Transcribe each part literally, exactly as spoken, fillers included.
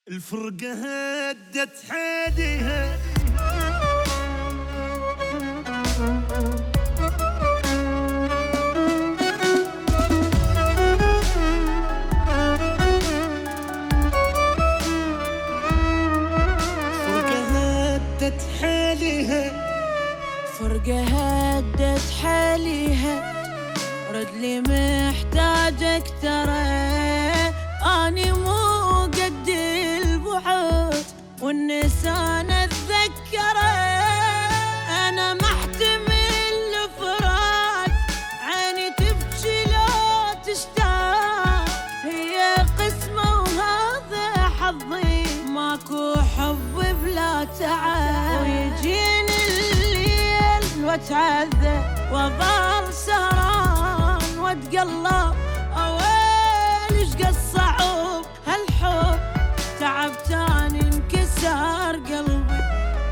الفرقة هدت حيدها فرقة هدت حالها فرقة هدت حالها رد لي محتاجك ترى أني مو قد البعد والنسان اتذكره أنا محتمل الفراق عيني تبكي لو تشتاق هي قسمة وهذا حظي ماكو حب بلا تعب ويجيني الليل واتعذب وظل سهران واتقلب اويل ايش قد صعوب هالحب تعبتاني انكسر قلبي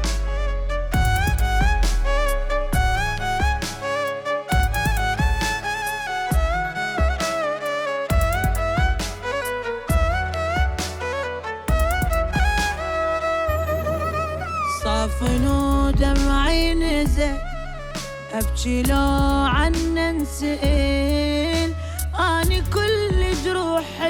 صافن ودمعي نزل أبكي لو عنا نسئل أني كل جروح